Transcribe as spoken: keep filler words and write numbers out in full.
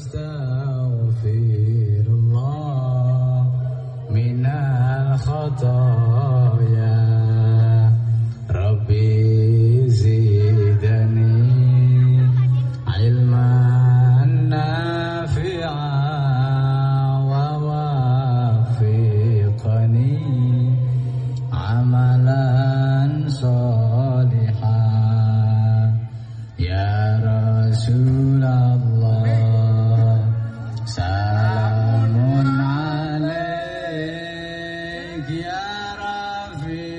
astaghfirullah minal khotoya Rabbi zidani ilman nafi'an wa wafiqani amalan sholihan ya Rasulullah salamun alaik ya Rafi